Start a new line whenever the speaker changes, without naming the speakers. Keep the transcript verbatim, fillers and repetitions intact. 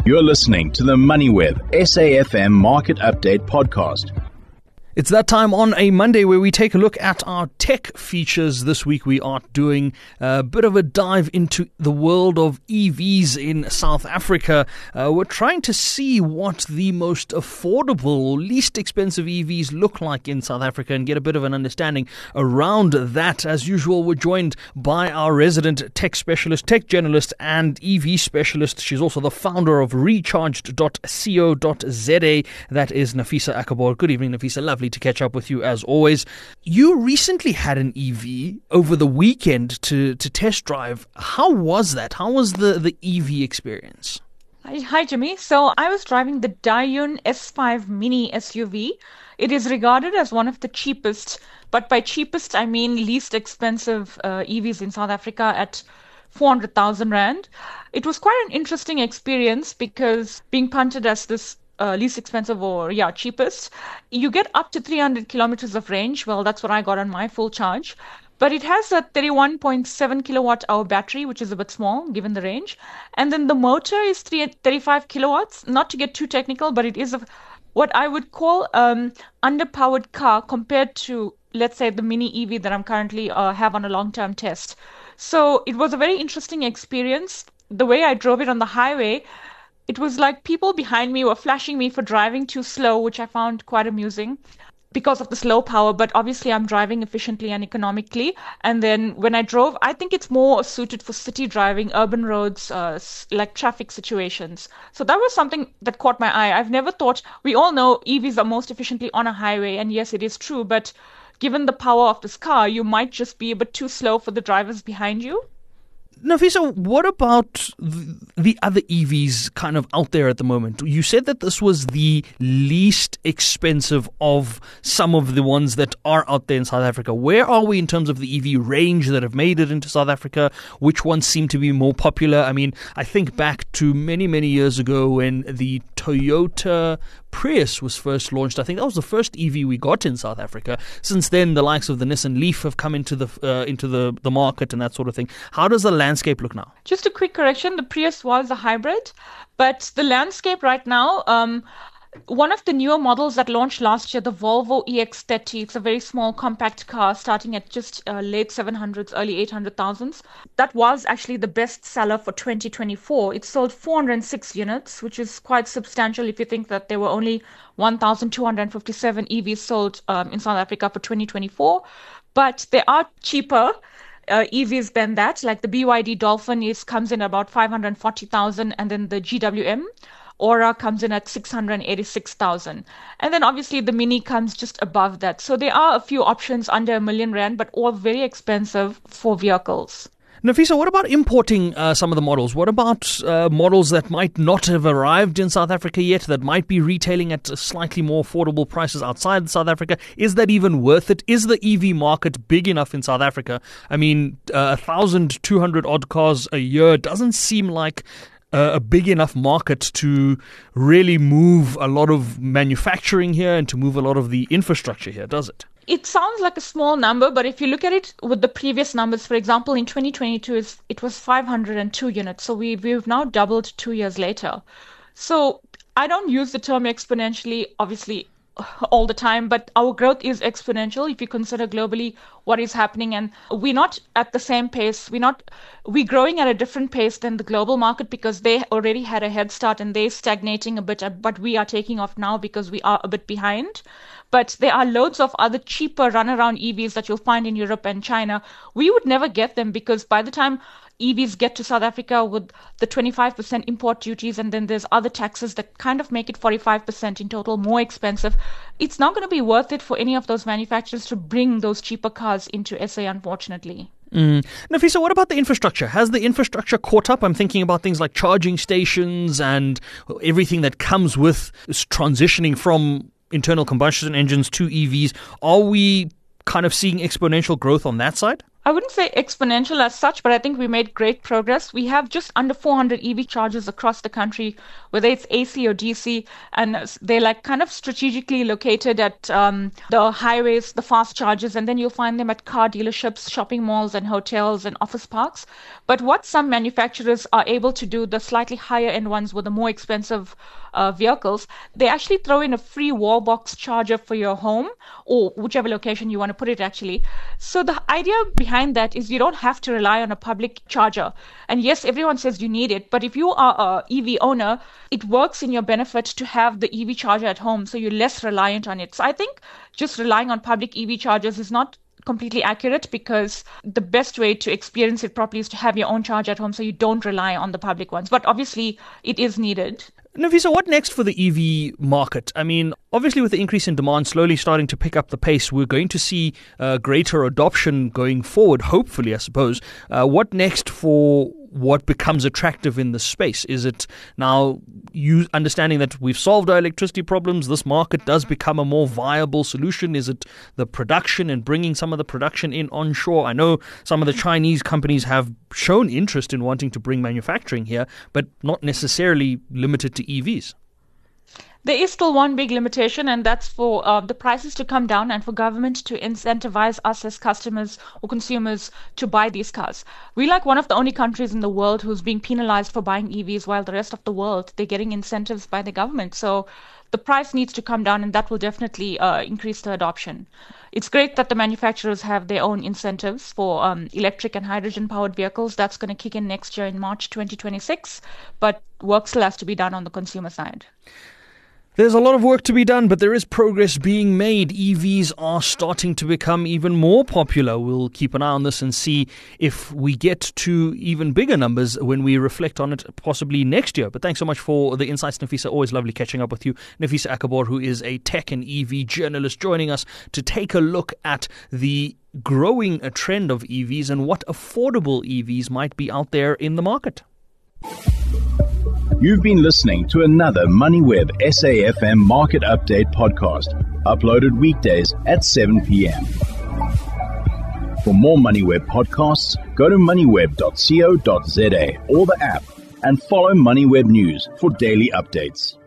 You're listening to the MoneyWeb S A F M Market Update Podcast.
It's that time on a Monday where we take a look at our tech features. This week we are doing a bit of a dive into the world of E Vs in South Africa. Uh, we're trying to see what the most affordable, least expensive E Vs look like in South Africa and get a bit of an understanding around that. As usual, we're joined by our resident tech specialist, tech journalist and E V specialist. She's also the founder of recharged dot co dot za. That is Nafisa Akabor. Good evening, Nafisa. Lovely to catch up with you as always. You recently had an E V over the weekend to, to test drive. How was that? How was the, the E V experience?
Hi, hi, Jimmy. So I was driving the Dayun S five Mini S U V. It is regarded as one of the cheapest, but by cheapest I mean least expensive uh, E Vs in South Africa at four hundred thousand rand. It was quite an interesting experience because being punted as this Uh, least expensive or yeah cheapest, you get up to three hundred kilometers of range. Well, that's what I got on my full charge, but it has a thirty-one point seven kilowatt hour battery, which is a bit small given the range, and then the motor is thirty-five kilowatts. Not to get too technical, but it is a, what I would call um underpowered car compared to, let's say, the Mini E V that I'm currently uh, have on a long-term test. So it was a very interesting experience. The way I drove it on the highway, it was like people behind me were flashing me for driving too slow, which I found quite amusing because of the slow power. But obviously I'm driving efficiently and economically. And then when I drove, I think it's more suited for city driving, urban roads, uh, like traffic situations. So that was something that caught my eye. I've never thought, we all know E Vs are most efficiently on a highway. And yes, it is true. But given the power of this car, you might just be a bit too slow for the drivers behind you.
Nafisa, what about the other E Vs kind of out there at the moment? You said that this was the least expensive of some of the ones that are out there in South Africa. Where are we in terms of the E V range that have made it into South Africa? Which ones seem to be more popular? I mean, I think back to many, many years ago when the Toyota Prius was first launched. I think that was the first E V we got in South Africa. Since then, the likes of the Nissan Leaf have come into the uh, into the, the market and that sort of thing. How does the landscape look now?
Just a quick correction. The Prius was a hybrid, but the landscape right now, um, one of the newer models that launched last year, the Volvo E X thirty, it's a very small compact car starting at just uh, late seven hundreds, early eight hundred thousands. That was actually the best seller for twenty twenty-four. It sold four hundred six units, which is quite substantial if you think that there were only one thousand two hundred fifty-seven E Vs sold um, in South Africa for twenty twenty-four. But there are cheaper Uh, E Vs than that, like the B Y D Dolphin is comes in about five hundred forty thousand, and then the G W M Aura comes in at six hundred eighty-six thousand, and then obviously the Mini comes just above that. So there are a few options under a million rand, but all very expensive for vehicles.
Nafisa, what about importing uh, some of the models? What about uh, models that might not have arrived in South Africa yet, that might be retailing at slightly more affordable prices outside South Africa? Is that even worth it? Is the E V market big enough in South Africa? I mean, uh, one thousand two hundred odd cars a year doesn't seem like uh, a big enough market to really move a lot of manufacturing here and to move a lot of the infrastructure here, does it?
It sounds like a small number, but if you look at it with the previous numbers, for example, in twenty twenty-two, it was five hundred two units. So we, we've now doubled two years later. So I don't use the term exponentially, obviously, all the time, but our growth is exponential if you consider globally what is happening. And we're not at the same pace. We're not, we're growing at a different pace than the global market because they already had a head start and they're stagnating a bit, but we are taking off now because we are a bit behind. But there are loads of other cheaper runaround E Vs that you'll find in Europe and China. We would never get them because by the time E Vs get to South Africa with the twenty-five percent import duties, and then there's other taxes that kind of make it forty-five percent in total more expensive, it's not going to be worth it for any of those manufacturers to bring those cheaper cars into S A, unfortunately.
Mm. Nafisa, what about the infrastructure? Has the infrastructure caught up? I'm thinking about things like charging stations and everything that comes with transitioning from internal combustion engines to E Vs. Are we kind of seeing exponential growth on that side?
I wouldn't say exponential as such, but I think we made great progress. We have just under four hundred E V chargers across the country, whether it's A C or D C, and they're like kind of strategically located at um, the highways, the fast chargers, and then you'll find them at car dealerships, shopping malls, and hotels and office parks. But what some manufacturers are able to do, the slightly higher end ones with the more expensive uh, vehicles, they actually throw in a free wall box charger for your home or whichever location you want to put it actually. So the idea behind that is you don't have to rely on a public charger. And yes, everyone says you need it, but if you are a E V owner, it works in your benefit to have the E V charger at home, so you're less reliant on it. So I think just relying on public E V chargers is not completely accurate, because the best way to experience it properly is to have your own charger at home so you don't rely on the public ones. But obviously, it is needed.
Nafisa, what next for the E V market? I mean, obviously with the increase in demand slowly starting to pick up the pace, we're going to see uh, greater adoption going forward, hopefully, I suppose. Uh, what next for what becomes attractive in the space? Is it now you understanding that we've solved our electricity problems, this market does become a more viable solution? Is it the production and bringing some of the production in onshore? I know some of the Chinese companies have shown interest in wanting to bring manufacturing here, but not necessarily limited to E Vs.
There is still one big limitation, and that's for uh, the prices to come down and for government to incentivize us as customers or consumers to buy these cars. We're like one of the only countries in the world who's being penalized for buying E Vs, while the rest of the world, they're getting incentives by the government. So the price needs to come down, and that will definitely uh, increase the adoption. It's great that the manufacturers have their own incentives for um, electric and hydrogen-powered vehicles. That's going to kick in next year in March twenty twenty-six, but work still has to be done on the consumer side.
There's a lot of work to be done, but there is progress being made. E Vs are starting to become even more popular. We'll keep an eye on this and see if we get to even bigger numbers when we reflect on it, possibly next year. But thanks so much for the insights, Nafisa. Always lovely catching up with you. Nafisa Akabor, who is a tech and E V journalist, joining us to take a look at the growing trend of E Vs and what affordable E Vs might be out there in the market.
You've been listening to another MoneyWeb S A F M Market Update podcast, uploaded weekdays at seven p.m. For more MoneyWeb podcasts, go to moneyweb dot co dot za or the app and follow MoneyWeb News for daily updates.